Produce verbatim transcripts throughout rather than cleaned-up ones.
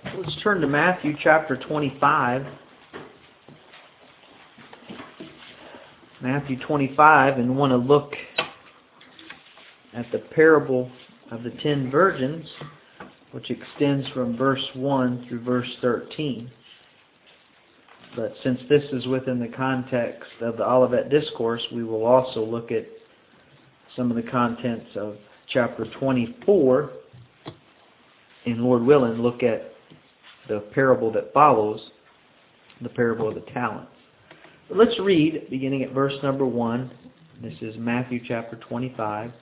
Let's turn to Matthew chapter twenty-five. Matthew twenty-five, and want to look at the parable of the ten virgins, which extends from verse one through verse thirteen. But since this is within the context of the Olivet Discourse, we will also look at some of the contents of chapter twenty-four, and Lord willing, look at the parable that follows, the parable of the talents. But let's read, beginning at verse number one. This is Matthew chapter twenty-five.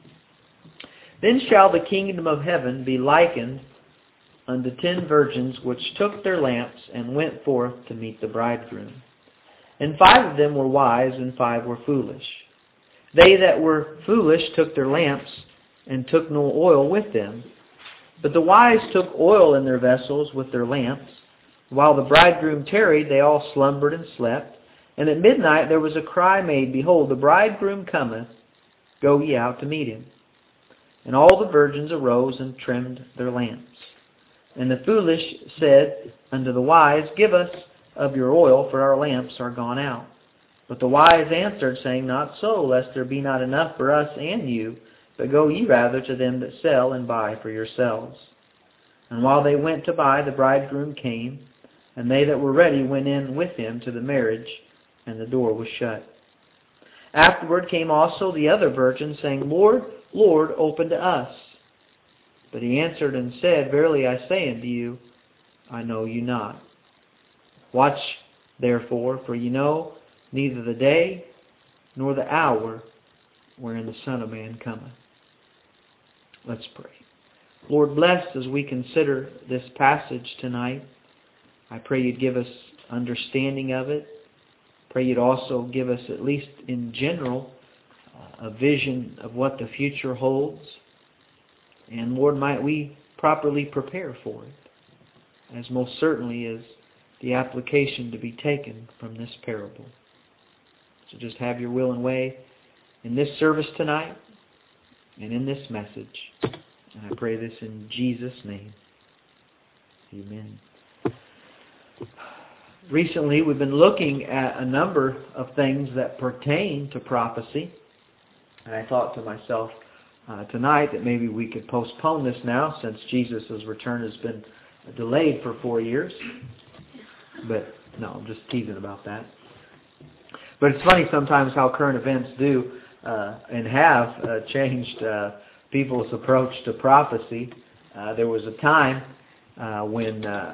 Then shall the kingdom of heaven be likened unto ten virgins which took their lamps and went forth to meet the bridegroom. And five of them were wise, and five were foolish. They that were foolish took their lamps, and took no oil with them. But the wise took oil in their vessels with their lamps. While the bridegroom tarried, they all slumbered and slept. And at midnight there was a cry made, Behold, the bridegroom cometh, go ye out to meet him. And all the virgins arose and trimmed their lamps. And the foolish said unto the wise, Give us of your oil, for our lamps are gone out. But the wise answered, saying, Not so, lest there be not enough for us and you, but go ye rather to them that sell, and buy for yourselves. And while they went to buy, the bridegroom came, and they that were ready went in with him to the marriage, and the door was shut. Afterward came also the other virgins, saying, Lord, Lord, open to us. But he answered and said, Verily I say unto you, I know you not. Watch therefore, for ye know neither the day nor the hour wherein the Son of Man cometh. Let's pray. Lord, bless as we consider this passage tonight. I pray you'd give us understanding of it. Pray you'd also give us, at least in general, a vision of what the future holds. And Lord, might we properly prepare for it, as most certainly is the application to be taken from this parable. So just have your will and way in this service tonight and in this message. And I pray this in Jesus' name. Amen. Recently, we've been looking at a number of things that pertain to prophecy. And I thought to myself uh, tonight that maybe we could postpone this now, since Jesus' return has been delayed for four years. But no, I'm just teasing about that. But it's funny sometimes how current events do uh, and have uh, changed uh, people's approach to prophecy. Uh, there was a time uh, when uh,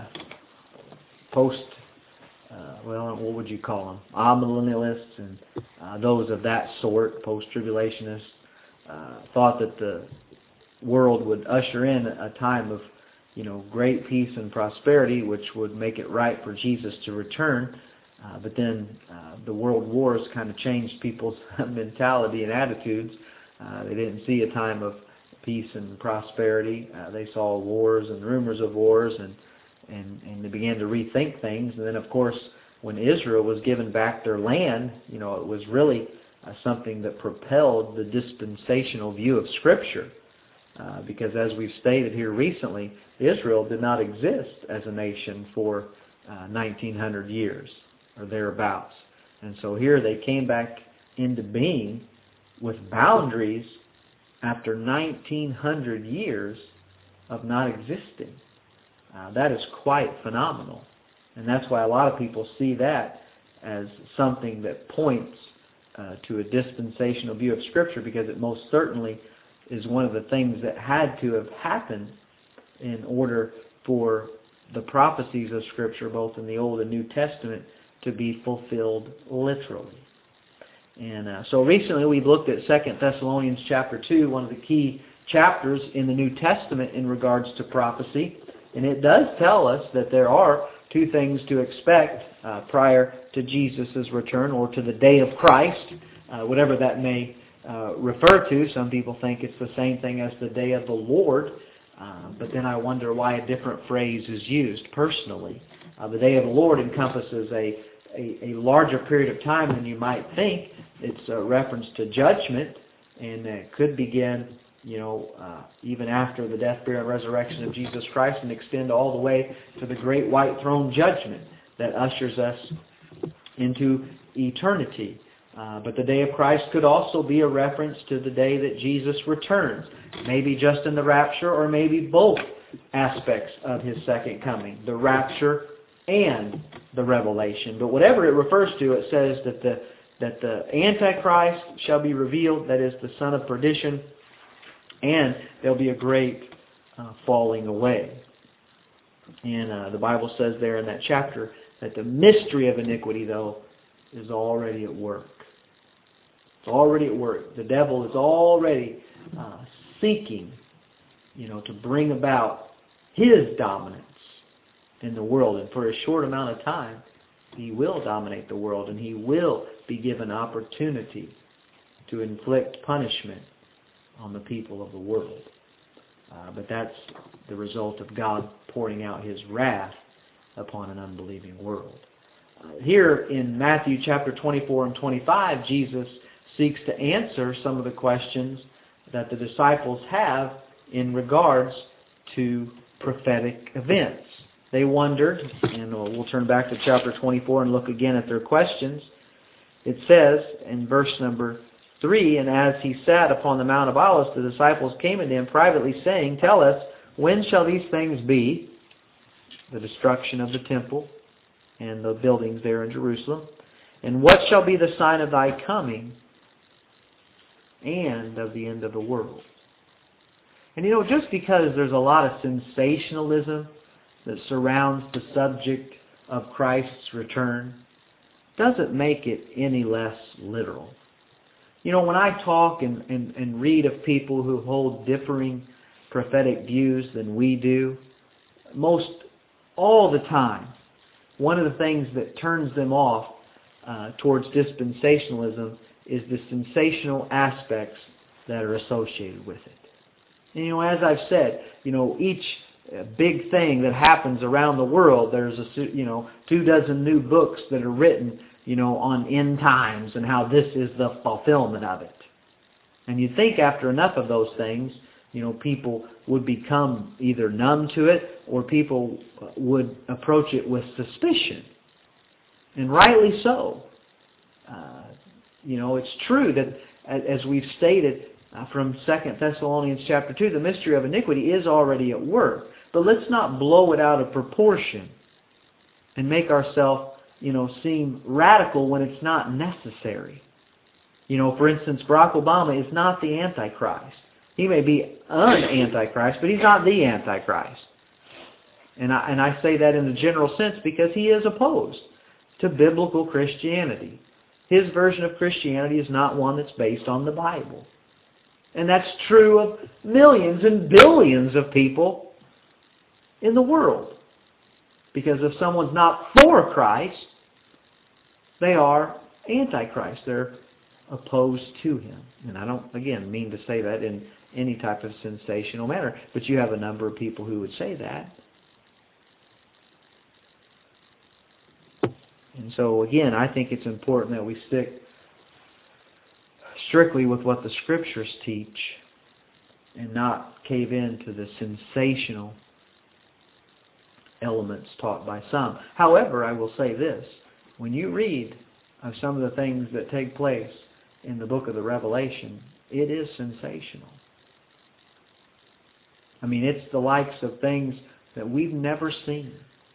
post Uh, well, what would you call them? Amillennialists and uh, those of that sort, post-tribulationists, uh, thought that the world would usher in a time of, you know, great peace and prosperity, which would make it right for Jesus to return. Uh, but then uh, the world wars kind of changed people's mentality and attitudes. Uh, they didn't see a time of peace and prosperity. Uh, they saw wars and rumors of wars, and And, and they began to rethink things. And then, of course, when Israel was given back their land, you know, it was really uh, something that propelled the dispensational view of Scripture. Uh, because as we've stated here recently, Israel did not exist as a nation for uh, nineteen hundred years or thereabouts. And so here they came back into being with boundaries after nineteen hundred years of not existing. Uh, that is quite phenomenal. And that's why a lot of people see that as something that points uh, to a dispensational view of Scripture, because it most certainly is one of the things that had to have happened in order for the prophecies of Scripture, both in the Old and New Testament, to be fulfilled literally. And uh, so recently we've looked at Second Thessalonians chapter two, one of the key chapters in the New Testament in regards to prophecy. And it does tell us that there are two things to expect uh, prior to Jesus' return, or to the day of Christ, uh, whatever that may uh, refer to. Some people think it's the same thing as the day of the Lord, uh, but then I wonder why a different phrase is used personally. Uh, the day of the Lord encompasses a, a, a larger period of time than you might think. It's a reference to judgment, and it could begin, you know, uh, even after the death, burial, and resurrection of Jesus Christ, and extend all the way to the great white throne judgment that ushers us into eternity. Uh, but the day of Christ could also be a reference to the day that Jesus returns, maybe just in the rapture, or maybe both aspects of His second coming, the rapture and the revelation. But whatever it refers to, it says that the that the Antichrist shall be revealed, that is the son of perdition, and there'll be a great uh, falling away. And uh, the Bible says there in that chapter that the mystery of iniquity, though, is already at work. It's already at work. The devil is already uh, seeking, you know, to bring about his dominance in the world. And for a short amount of time, he will dominate the world, and he will be given opportunity to inflict punishment on the people of the world. Uh, but that's the result of God pouring out His wrath upon an unbelieving world. Uh, here in Matthew chapter twenty-four and twenty-five, Jesus seeks to answer some of the questions that the disciples have in regards to prophetic events. They wondered, and we'll turn back to chapter twenty-four and look again at their questions. It says in verse number three, "And as He sat upon the Mount of Olives, the disciples came unto Him privately, saying, Tell us, when shall these things be?" The destruction of the temple and the buildings there in Jerusalem. "And what shall be the sign of Thy coming and of the end of the world?" And you know, just because there's a lot of sensationalism that surrounds the subject of Christ's return doesn't make it any less literal. You know, when I talk and, and, and read of people who hold differing prophetic views than we do, most all the time, one of the things that turns them off uh, towards dispensationalism is the sensational aspects that are associated with it. And, you know, as I've said, you know, each big thing that happens around the world, there's a, you know, two dozen new books that are written, you know, on end times and how this is the fulfillment of it. And you'd think after enough of those things, you know, people would become either numb to it or people would approach it with suspicion. And rightly so. Uh, you know, it's true that, as we've stated uh, from Second Thessalonians chapter two, the mystery of iniquity is already at work. But let's not blow it out of proportion and make ourselves, you know, seem radical when it's not necessary. You know, for instance, Barack Obama is not the Antichrist. He may be an Antichrist, but he's not the Antichrist. And I, and I say that in a general sense because he is opposed to biblical Christianity. His version of Christianity is not one that's based on the Bible. And that's true of millions and billions of people in the world. Because if someone's not for Christ, they are Antichrist. They're opposed to Him. And I don't, again, mean to say that in any type of sensational manner, but you have a number of people who would say that. And so, again, I think it's important that we stick strictly with what the Scriptures teach and not cave in to the sensational elements taught by some. However, I will say this. When you read of some of the things that take place in the book of the Revelation, it is sensational. I mean, it's the likes of things that we've never seen.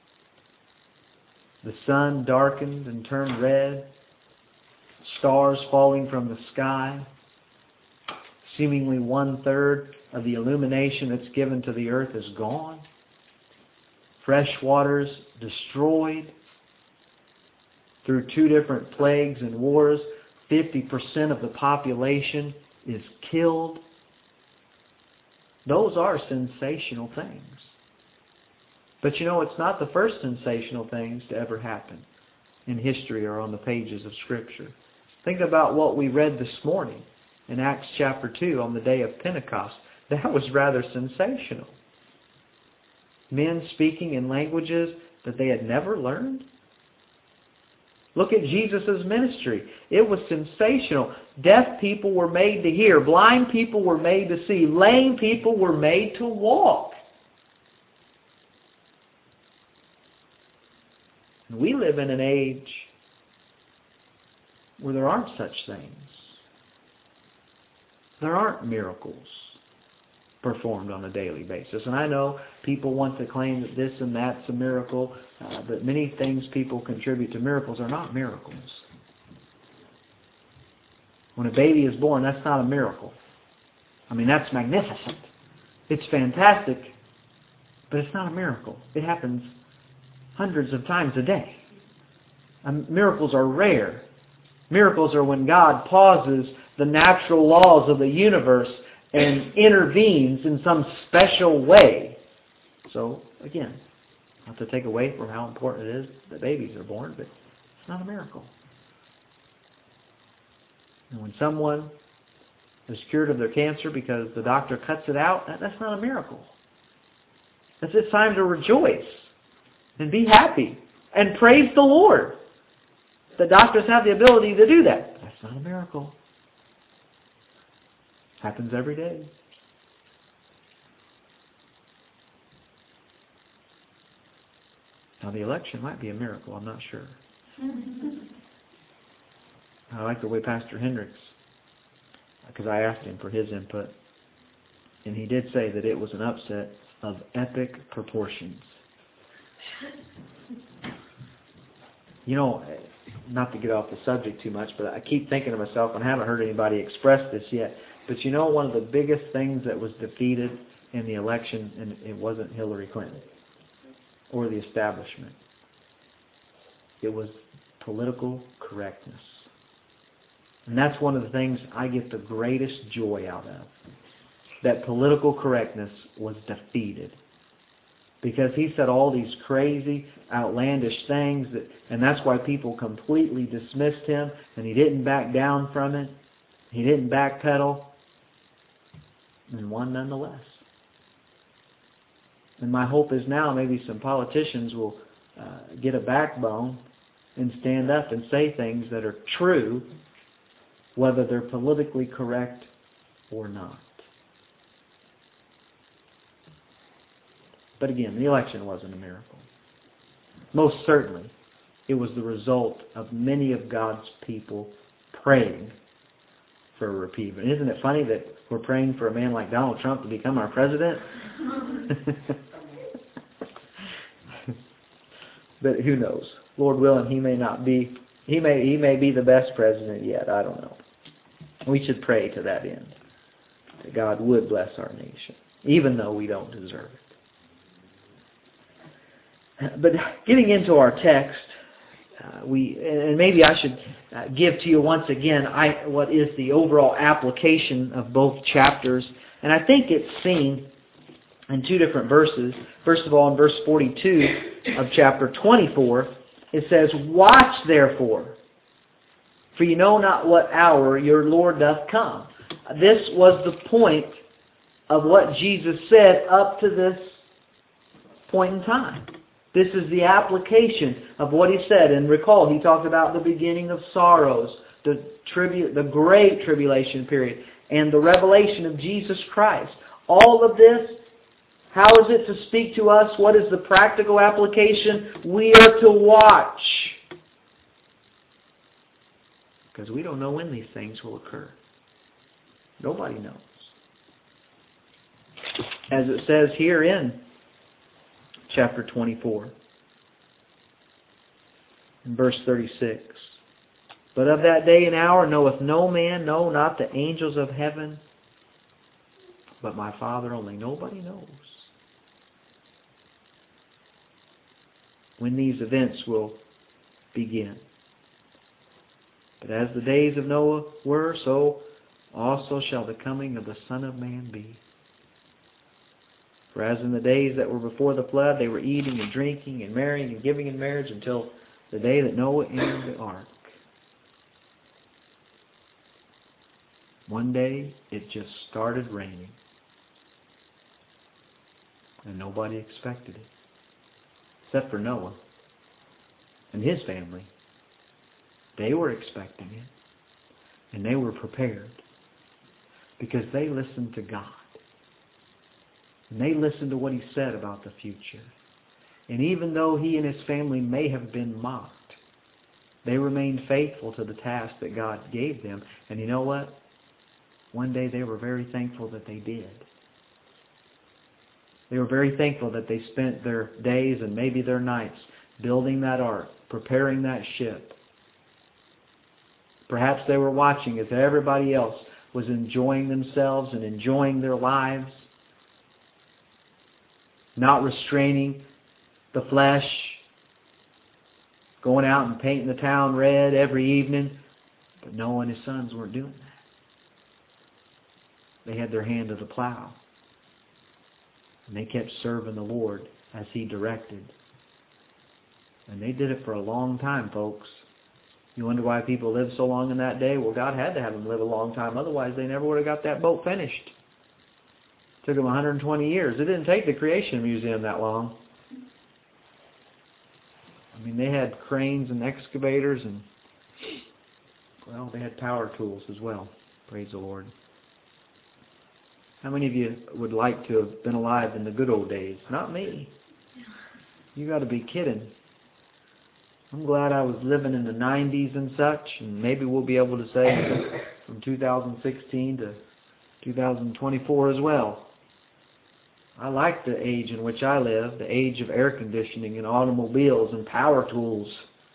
The sun darkened and turned red, stars falling from the sky, seemingly one-third of the illumination that's given to the earth is gone. Fresh waters destroyed through two different plagues and wars. fifty percent of the population is killed. Those are sensational things. But you know, it's not the first sensational things to ever happen in history or on the pages of Scripture. Think about what we read this morning in Acts chapter two on the day of Pentecost. That was rather sensational. Men speaking in languages that they had never learned. Look at Jesus' ministry. It was sensational. Deaf people were made to hear. Blind people were made to see. Lame people were made to walk. And we live in an age where there aren't such things. There aren't miracles performed on a daily basis. And I know people want to claim that this and that's a miracle, uh, but many things people contribute to miracles are not miracles. When a baby is born, that's not a miracle. I mean, that's magnificent. It's fantastic, but it's not a miracle. It happens hundreds of times a day. Um, miracles are rare. Miracles are when God pauses the natural laws of the universe and intervenes in some special way. So, again, not to take away from how important it is that babies are born, but it's not a miracle. And when someone is cured of their cancer because the doctor cuts it out, that, that's not a miracle. That's a time to rejoice and be happy and praise the Lord. The doctors have the ability to do that. That's not a miracle. Happens every day. Now the election might be a miracle, I'm not sure. I like the way Pastor Hendricks, because I asked him for his input, and he did say that it was an upset of epic proportions. You know, not to get off the subject too much, but I keep thinking to myself, and I haven't heard anybody express this yet, but you know one of the biggest things that was defeated in the election, and it wasn't Hillary Clinton or the establishment. It was political correctness. And that's one of the things I get the greatest joy out of. That political correctness was defeated. Because he said all these crazy, outlandish things, that, and that's why people completely dismissed him, and he didn't back down from it. He didn't backpedal, and won nonetheless. And my hope is now maybe some politicians will uh, get a backbone and stand up and say things that are true, whether they're politically correct or not. But again, the election wasn't a miracle. Most certainly, it was the result of many of God's people praying for a reprieve. And isn't it funny that we're praying for a man like Donald Trump to become our president? But who knows? Lord willing, he may not be. He may he may be the best president yet. I don't know. We should pray to that end, that God would bless our nation, even though we don't deserve it. But getting into our text, uh, we and maybe I should uh, give to you once again I, what is the overall application of both chapters. And I think it's seen in two different verses. First of all, in verse forty-two of chapter twenty-four, it says, "Watch therefore, for you know not what hour your Lord doth come." This was the point of what Jesus said up to this point in time. This is the application of what he said. And recall, he talked about the beginning of sorrows, the tribu- the great tribulation period, and the revelation of Jesus Christ. All of this, how is it to speak to us? What is the practical application? We are to watch. Because we don't know when these things will occur. Nobody knows. As it says here in chapter twenty-four, in verse thirty-six, "But of that day and hour knoweth no man, no, not the angels of heaven, but my Father only." Nobody knows when these events will begin. But as the days of Noah were, so also shall the coming of the Son of Man be. For as in the days that were before the flood, they were eating and drinking and marrying and giving in marriage until the day that Noah entered the ark. One day, it just started raining. And nobody expected it. Except for Noah and his family. They were expecting it. And they were prepared. Because they listened to God. And they listened to what He said about the future. And even though he and his family may have been mocked, they remained faithful to the task that God gave them. And you know what? One day they were very thankful that they did. They were very thankful that they spent their days and maybe their nights building that ark, preparing that ship. Perhaps they were watching as everybody else was enjoying themselves and enjoying their lives, not restraining the flesh, going out and painting the town red every evening. But Noah and his sons weren't doing that. They had their hand to the plow. And they kept serving the Lord as He directed. And they did it for a long time, folks. You wonder why people lived so long in that day? Well, God had to have them live a long time. Otherwise, they never would have got that boat finished. It took them one hundred twenty years. It didn't take the Creation Museum that long. I mean, they had cranes and excavators and, well, they had power tools as well. Praise the Lord. How many of you would like to have been alive in the good old days? Not me. You got to be kidding. I'm glad I was living in the nineties and such, and maybe we'll be able to say from two thousand sixteen to two thousand twenty-four as well. I like the age in which I live, the age of air conditioning and automobiles and power tools.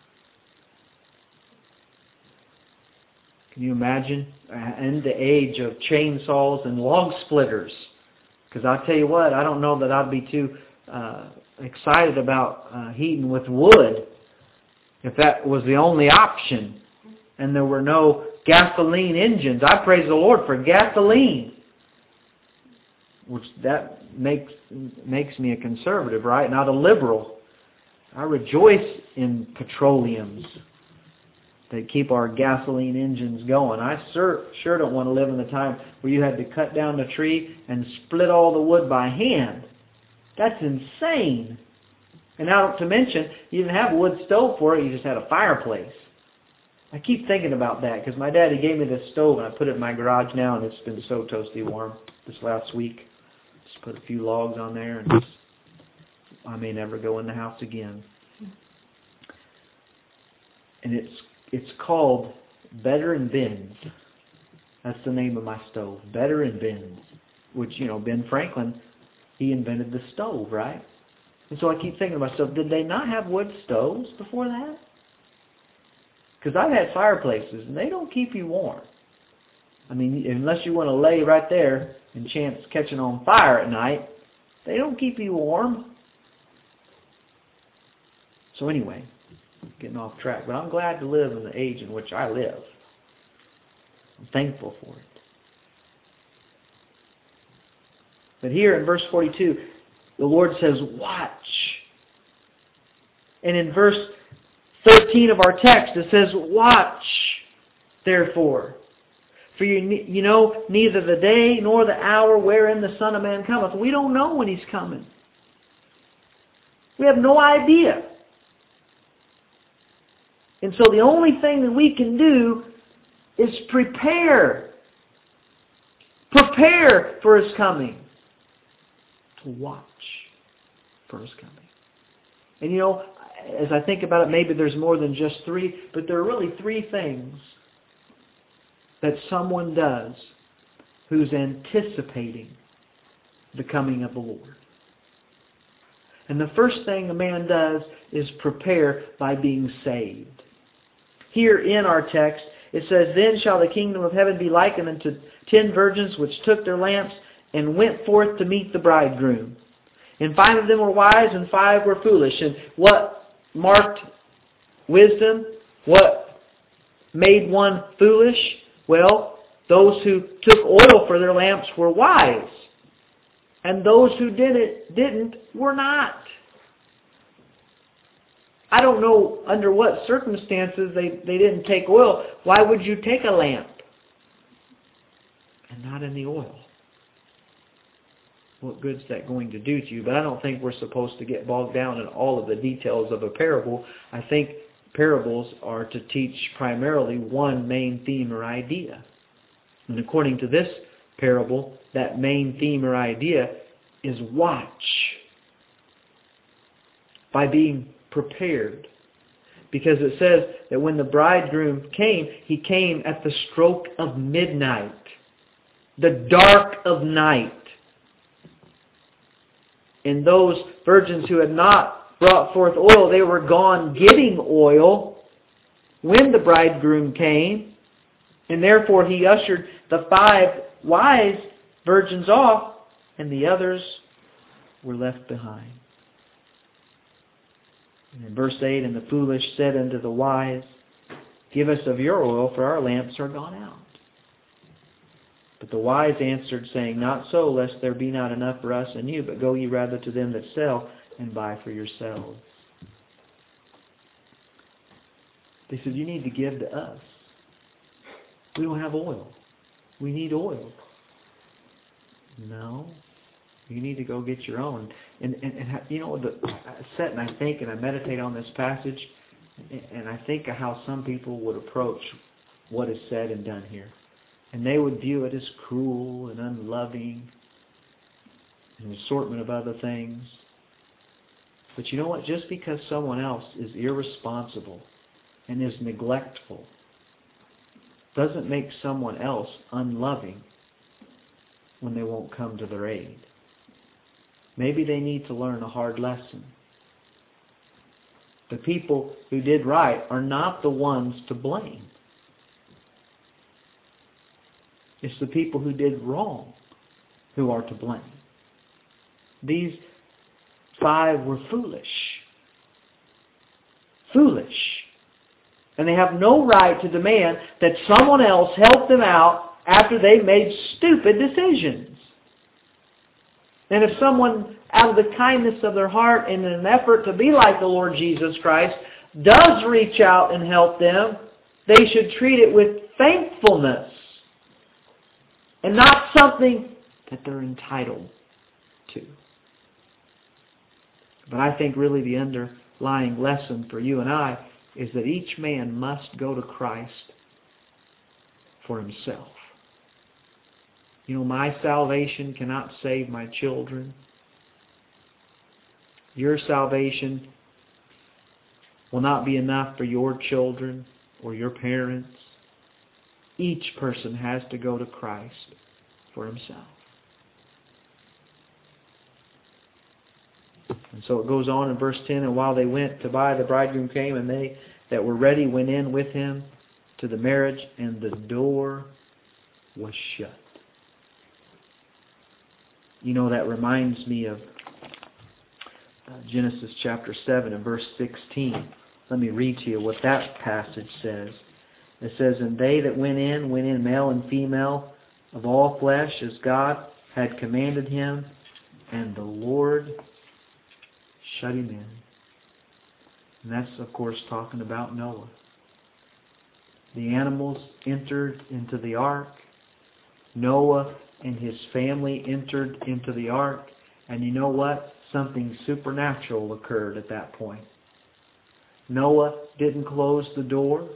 Can you imagine? And the age of chainsaws and log splitters. Because I'll tell you what, I don't know that I'd be too uh, excited about uh, heating with wood if that was the only option and there were no gasoline engines. I praise the Lord for gasoline. Which that makes makes me a conservative, right? Not a liberal. I rejoice in petroleums that keep our gasoline engines going. I sure, sure don't want to live in the time where you had to cut down the tree and split all the wood by hand. That's insane. And now, to mention, you didn't have a wood stove for it, you just had a fireplace. I keep thinking about that because my daddy gave me this stove and I put it in my garage now and it's been so toasty warm this last week. Just put a few logs on there and just, I may never go in the house again. And it's it's called Better and Benz. That's the name of my stove, Better and Benz. Which, you know, Ben Franklin, he invented the stove, right? And so I keep thinking to myself, did they not have wood stoves before that? Because I've had fireplaces, and they don't keep you warm. I mean, unless you want to lay right there and chance catching on fire at night, they don't keep you warm. So anyway, getting off track. But I'm glad to live in the age in which I live. I'm thankful for it. But here in verse forty-two, the Lord says, watch. And in verse thirteen of our text, it says, watch, therefore. For you, you know neither the day nor the hour wherein the Son of Man cometh. We don't know when He's coming. We have no idea. And so the only thing that we can do is prepare. Prepare for His coming. To watch for His coming. And you know, as I think about it, maybe there's more than just three, but there are really three things that someone does who's anticipating the coming of the Lord. And the first thing a man does is prepare by being saved. Here in our text, it says, then shall the kingdom of heaven be likened unto ten virgins which took their lamps and went forth to meet the bridegroom. And five of them were wise and five were foolish. And what marked wisdom? What made one foolish? Well, those who took oil for their lamps were wise. And those who did it, didn't were not. I don't know under what circumstances they, they didn't take oil. Why would you take a lamp and not any oil? What good's that going to do to you? But I don't think we're supposed to get bogged down in all of the details of a parable. I think parables are to teach primarily one main theme or idea. And according to this parable, that main theme or idea is watch. By being prepared. Because it says that when the bridegroom came, he came at the stroke of midnight. The dark of night. And those virgins who had not brought forth oil, they were gone getting oil when the bridegroom came. And therefore he ushered the five wise virgins off, and the others were left behind. And in verse eight, and the foolish said unto the wise, Give us of your oil, for our lamps are gone out. But the wise answered, saying, Not so, lest there be not enough for us and you, but go ye rather to them that sell, and buy for yourselves. They said, you need to give to us. We don't have oil. We need oil. No. You need to go get your own. And, and, and you know, the, I sit and I think and I meditate on this passage, and I think of how some people would approach what is said and done here. And they would view it as cruel and unloving and an assortment of other things. But you know what? Just because someone else is irresponsible and is neglectful doesn't make someone else unloving when they won't come to their aid. Maybe they need to learn a hard lesson. The people who did right are not the ones to blame. It's the people who did wrong who are to blame. These five were foolish. Foolish. And they have no right to demand that someone else help them out after they've made stupid decisions. And if someone, out of the kindness of their heart and in an effort to be like the Lord Jesus Christ, does reach out and help them, they should treat it with thankfulness and not something that they're entitled to. But I think really the underlying lesson for you and I is that each man must go to Christ for himself. You know, my salvation cannot save my children. Your salvation will not be enough for your children or your parents. Each person has to go to Christ for himself. And so it goes on in verse ten, and while they went to buy, the bridegroom came, and they that were ready went in with him to the marriage, and the door was shut. You know, that reminds me of uh, Genesis chapter seven and verse sixteen. Let me read to you what that passage says. It says, And they that went in, went in male and female, of all flesh, as God had commanded him, and the Lord shut him in. And that's, of course, talking about Noah. The animals entered into the ark. Noah and his family entered into the ark. And you know what? Something supernatural occurred at that point. Noah didn't close the door.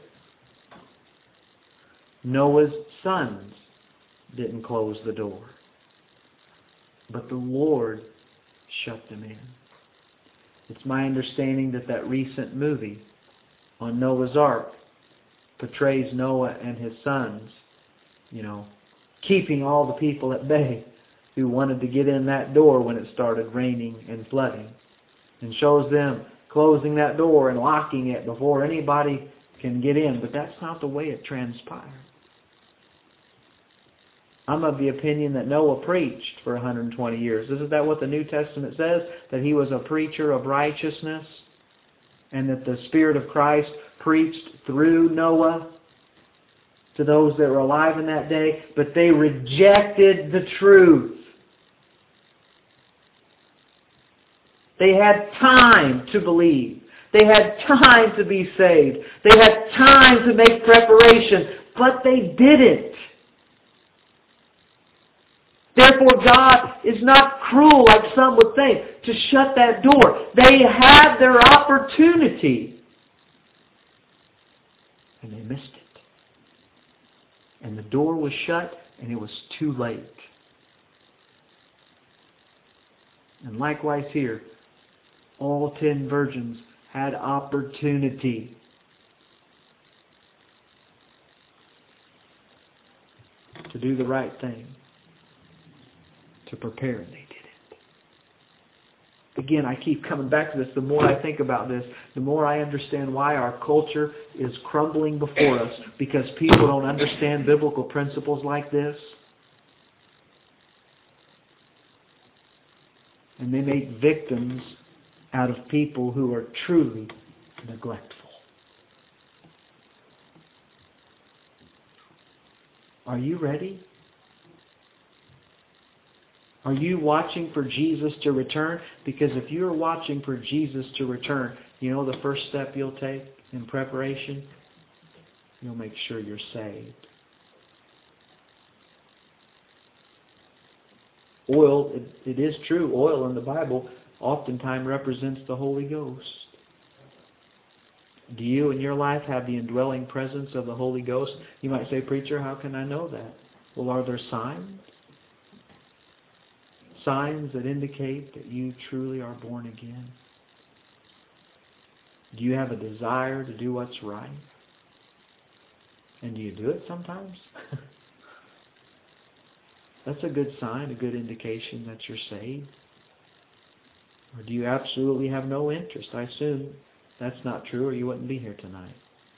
Noah's sons didn't close the door. But the Lord shut them in. It's my understanding that that recent movie on Noah's Ark portrays Noah and his sons, you know, keeping all the people at bay who wanted to get in that door when it started raining and flooding, and shows them closing that door and locking it before anybody can get in. But that's not the way it transpired. I'm of the opinion that Noah preached for one hundred twenty years. Isn't that what the New Testament says? That he was a preacher of righteousness, and that the Spirit of Christ preached through Noah to those that were alive in that day, but they rejected the truth. They had time to believe. They had time to be saved. They had time to make preparation, but they didn't. Therefore, God is not cruel like some would think to shut that door. They had their opportunity. and they missed it. And the door was shut, and it was too late. And likewise here, all ten virgins had opportunity to do the right thing, to prepare, and they did it. Again, I keep coming back to this. The more I think about this, the more I understand why our culture is crumbling before us, because people don't understand biblical principles like this. And they make victims out of people who are truly neglectful. Are you ready? Are you watching for Jesus to return? Because if you're watching for Jesus to return, you know the first step you'll take in preparation? You'll make sure you're saved. Oil, it, it is true, oil in the Bible oftentimes represents the Holy Ghost. Do you in your life have the indwelling presence of the Holy Ghost? You might say, preacher, how can I know that? Well, are there signs? Signs that indicate that you truly are born again? Do you have a desire to do what's right? And do you do it sometimes? That's a good sign, a good indication that you're saved. Or do you absolutely have no interest? I assume that's not true, or you wouldn't be here tonight.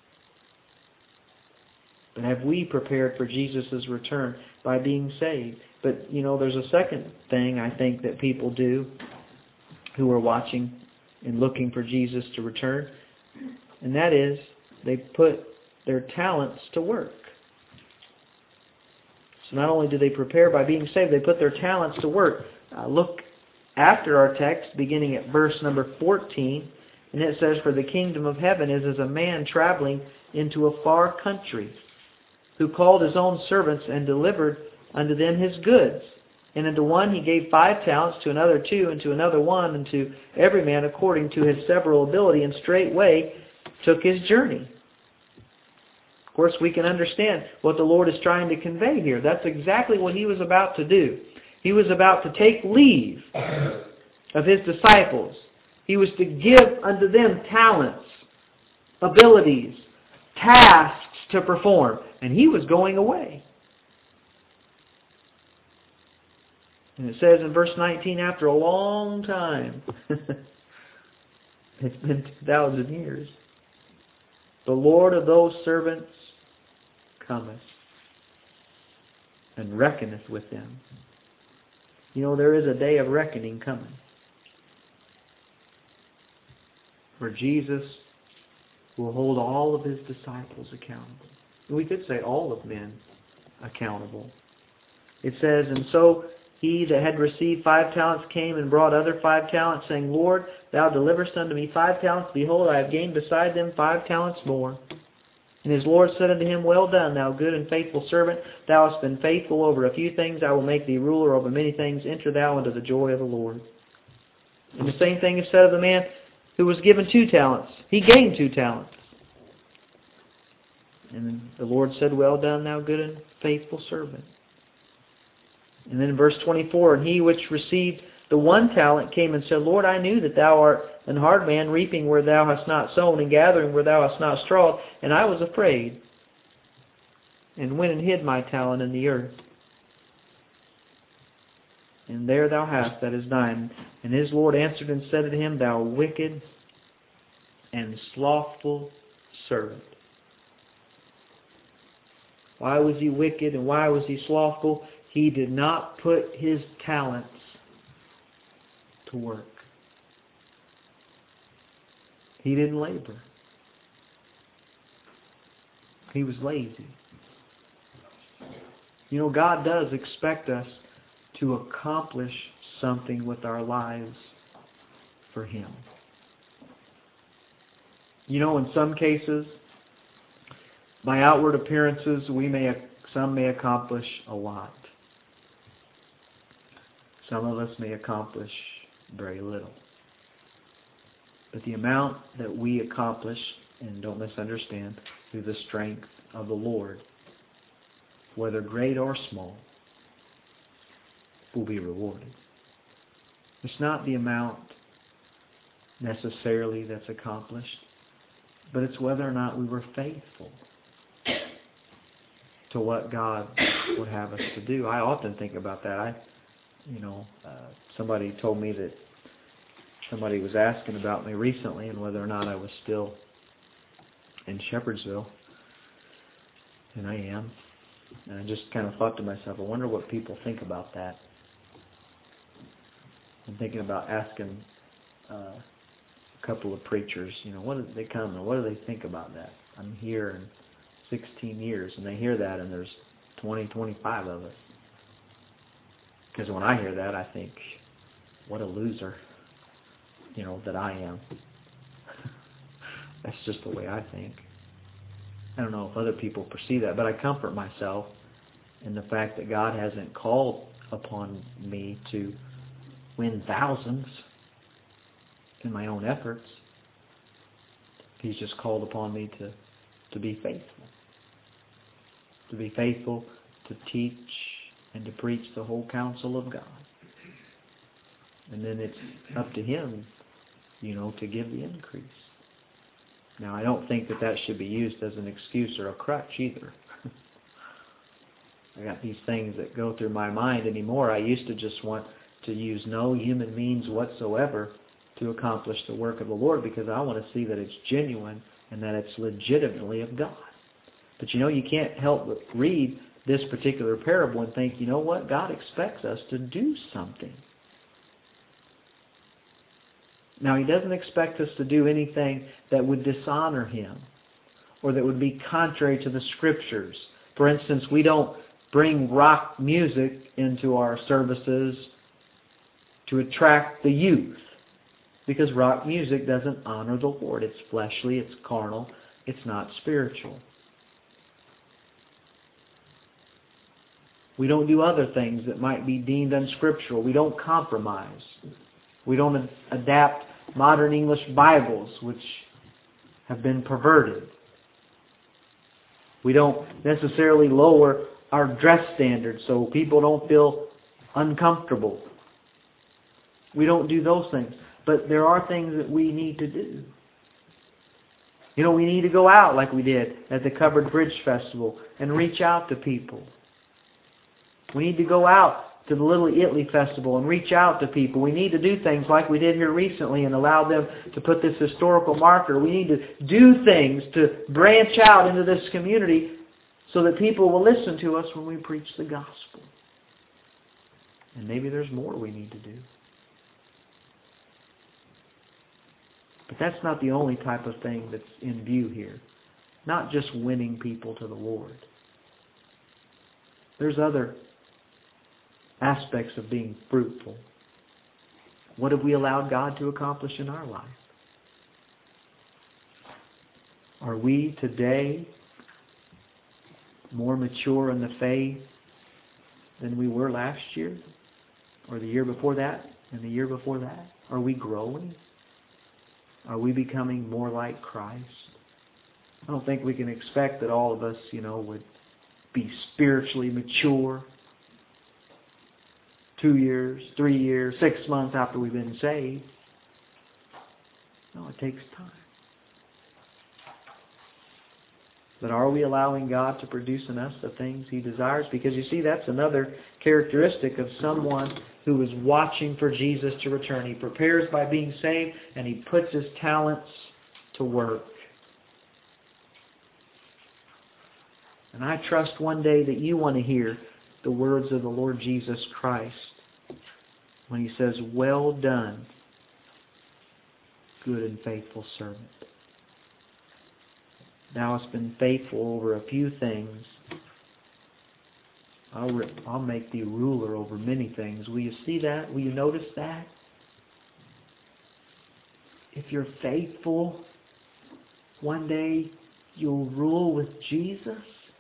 But have we prepared for Jesus' return by being saved? But, you know, there's a second thing I think that people do who are watching and looking for Jesus to return, and that is they put their talents to work. So not only do they prepare by being saved, they put their talents to work. Uh, look after our text, beginning at verse number fourteen, and it says, "For the kingdom of heaven is as a man traveling into a far country, who called his own servants and delivered unto them his goods. And unto one he gave five talents, to another two, and to another one, and to every man according to his several ability, and straightway took his journey." Of course, we can understand what the Lord is trying to convey here. That's exactly what he was about to do. He was about to take leave of his disciples. He was to give unto them talents, abilities, tasks to perform. And he was going away. And it says in verse nineteen, after a long time, it's been two thousand years, the Lord of those servants cometh and reckoneth with them. You know, there is a day of reckoning coming, where Jesus will hold all of his disciples accountable. We could say all of men accountable. It says, "And so he that had received five talents came and brought other five talents, saying, Lord, thou deliverest unto me five talents. Behold, I have gained beside them five talents more. And his Lord said unto him, Well done, thou good and faithful servant. Thou hast been faithful over a few things. I will make thee ruler over many things. Enter thou into the joy of the Lord. And the same thing is said of the man who was given two talents. He gained two talents. And the Lord said, Well done, thou good and faithful servant. And then in verse twenty-four, And he which received the one talent came and said, Lord, I knew that thou art an hard man, reaping where thou hast not sown, and gathering where thou hast not strawed. And I was afraid, and went and hid my talent in the earth. And there thou hast, that is thine. And his Lord answered and said to him, Thou wicked and slothful servant. Why was he wicked and why was he slothful? He did not put his talents to work. He didn't labor. He was lazy. You know, God does expect us to accomplish something with our lives for Him. You know, in some cases, by outward appearances, we may some may accomplish a lot. Some of us may accomplish very little. But the amount that we accomplish, and don't misunderstand, through the strength of the Lord, whether great or small, will be rewarded. It's not the amount necessarily that's accomplished, but it's whether or not we were faithful to what God would have us to do. I often think about that. I, you know, uh, somebody told me that somebody was asking about me recently and whether or not I was still in Shepherdsville, and I am. And I just kind of thought to myself, I wonder what people think about that. I'm thinking about asking uh, a couple of preachers, you know, what do they come and what do they think about that? I'm here in sixteen years, and they hear that, and there's twenty, twenty-five of us. Because when I hear that, I think, what a loser, you know, that I am. That's just the way I think. I don't know if other people perceive that, but I comfort myself in the fact that God hasn't called upon me to win thousands in my own efforts. He's just called upon me to, to be faithful. To be faithful to teach and to preach the whole counsel of God. And then it's up to Him, you know, to give the increase. Now, I don't think that that should be used as an excuse or a crutch either. I got these things that go through my mind anymore. I used to just want to use no human means whatsoever to accomplish the work of the Lord because I want to see that it's genuine and that it's legitimately of God. But you know, you can't help but read this particular parable and think, you know what? God expects us to do something. Now, He doesn't expect us to do anything that would dishonor Him or that would be contrary to the Scriptures. For instance, we don't bring rock music into our services to attract the youth because rock music doesn't honor the Lord. It's fleshly, it's carnal, it's not spiritual. We don't do other things that might be deemed unscriptural. We don't compromise. We don't adapt modern English Bibles, which have been perverted. We don't necessarily lower our dress standards so people don't feel uncomfortable. We don't do those things. But there are things that we need to do. You know, we need to go out like we did at the Covered Bridge Festival and reach out to people. We need to go out to the Little Italy Festival and reach out to people. We need to do things like we did here recently and allow them to put this historical marker. We need to do things to branch out into this community so that people will listen to us when we preach the gospel. And maybe there's more we need to do. But that's not the only type of thing that's in view here. Not just winning people to the Lord. There's other aspects of being fruitful. What have we allowed God to accomplish in our life? Are we today more mature in the faith than we were last year? Or the year before that? And the year before that? Are we growing? Are we becoming more like Christ? I don't think we can expect that all of us, you know, would be spiritually mature two years, three years, six months after we've been saved. No, it takes time. But are we allowing God to produce in us the things He desires? Because you see, that's another characteristic of someone who is watching for Jesus to return. He prepares by being saved, and he puts his talents to work. And I trust one day that you want to hear the words of the Lord Jesus Christ when He says, "Well done, good and faithful servant. Thou hast been faithful over a few things. I'll, re- I'll make thee ruler over many things." Will you see that? Will you notice that? If you're faithful, one day you'll rule with Jesus.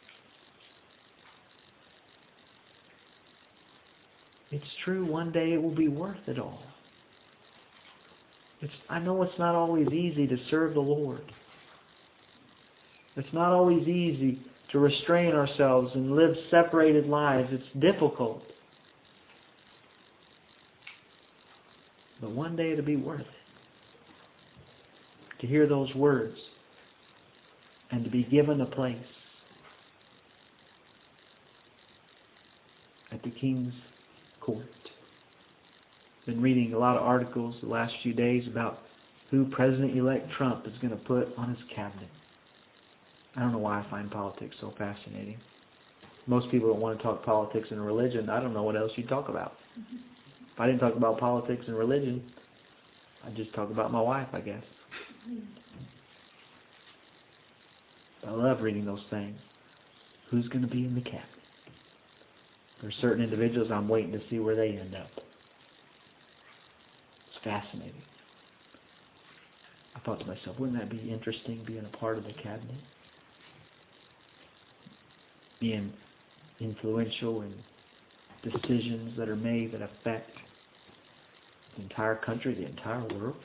It's true, one day it will be worth it all. It's, I know it's not always easy to serve the Lord. It's not always easy to restrain ourselves and live separated lives. It's difficult. But one day it'll be worth it. To hear those words and to be given a place at the King's court. Been reading a lot of articles the last few days about who President-elect Trump is going to put on his cabinet. I don't know why I find politics so fascinating. Most people don't want to talk politics and religion. I don't know what else you'd talk about. If I didn't talk about politics and religion, I'd just talk about my wife, I guess. I love reading those things. Who's going to be in the cabinet? There's certain individuals I'm waiting to see where they end up. It's fascinating. I thought to myself, wouldn't that be interesting, being a part of the cabinet? Being influential in decisions that are made that affect the entire country, the entire world.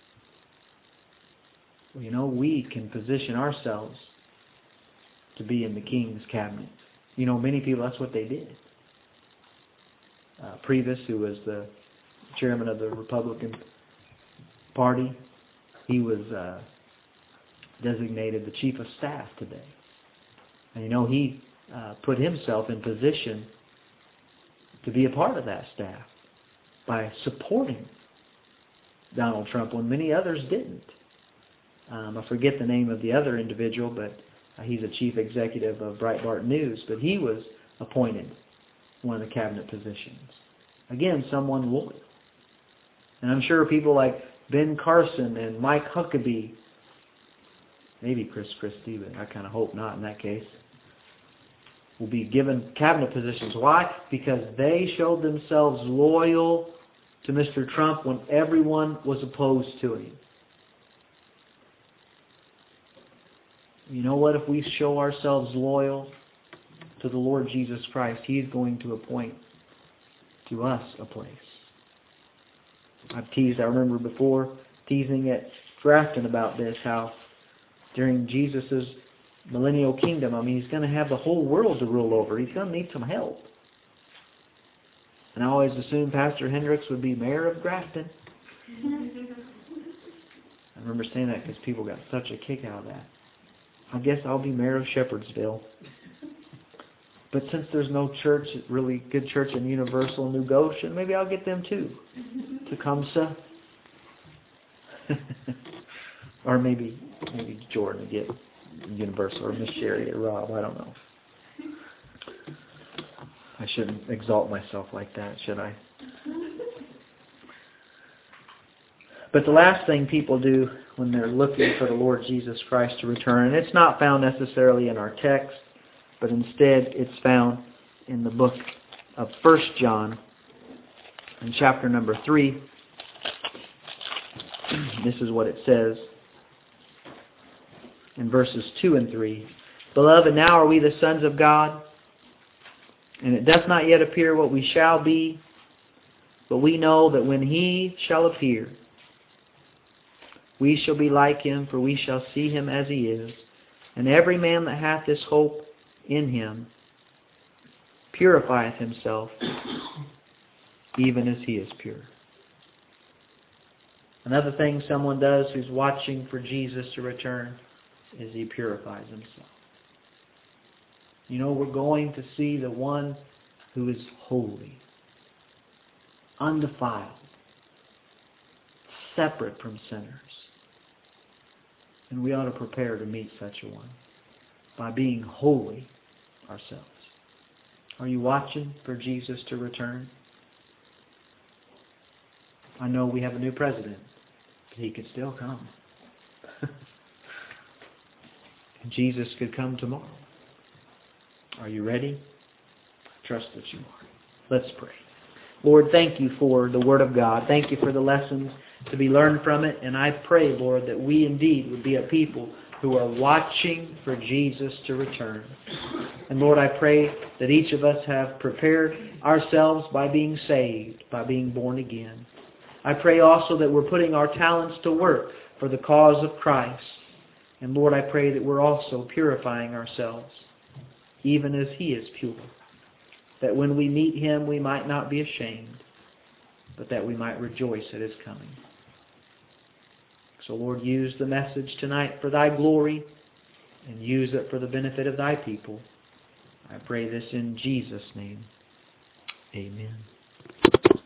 Well, you know, we can position ourselves to be in the King's cabinet. You know, many people, that's what they did. Uh, Priebus, who was the chairman of the Republican Party, he was uh, designated the chief of staff today. And you know, he uh, put himself in position to be a part of that staff by supporting Donald Trump when many others didn't. Um, I forget the name of the other individual, but uh, he's a chief executive of Breitbart News, but he was appointed one of the cabinet positions. Again, someone loyal. And I'm sure people like Ben Carson and Mike Huckabee, maybe Chris Christie, but I kind of hope not in that case, will be given cabinet positions. Why? Because they showed themselves loyal to Mister Trump when everyone was opposed to him. You know what? If we show ourselves loyal to the Lord Jesus Christ, He's going to appoint to us a place. I've teased, I remember before, teasing at Grafton about this, how during Jesus' millennial kingdom, I mean, He's going to have the whole world to rule over. He's going to need some help. And I always assumed Pastor Hendricks would be mayor of Grafton. I remember saying that because people got such a kick out of that. I guess I'll be mayor of Shepherdsville. But since there's no church, really good church in Universal, New Goshen, maybe I'll get them too. Tecumseh. Or maybe maybe Jordan to get Universal, or Miss Sherry or Rob, I don't know. I shouldn't exalt myself like that, should I? But the last thing people do when they're looking for the Lord Jesus Christ to return, and it's not found necessarily in our text, but instead it's found in the book of First John, in chapter number three. This is what it says in verses two and three. Beloved, now are we the sons of God, and it doth not yet appear what we shall be, but we know that when He shall appear, we shall be like Him, for we shall see Him as He is. And every man that hath this hope in Him purifieth himself, even as He is pure. Another thing someone does who's watching for Jesus to return is he purifies himself. You know, we're going to see the one who is holy, undefiled, separate from sinners. And we ought to prepare to meet such a one by being holy ourselves. Are you watching for Jesus to return? I know we have a new president, but he could still come. Jesus could come tomorrow. Are you ready? I trust that you are. Let's pray. Lord, thank you for the Word of God. Thank you for the lessons to be learned from it. And I pray, Lord, that we indeed would be a people who are watching for Jesus to return. And Lord, I pray that each of us have prepared ourselves by being saved, by being born again. I pray also that we're putting our talents to work for the cause of Christ. And Lord, I pray that we're also purifying ourselves, even as He is pure. That when we meet Him, we might not be ashamed, but that we might rejoice at His coming. So Lord, use the message tonight for Thy glory, and use it for the benefit of Thy people. I pray this in Jesus' name. Amen.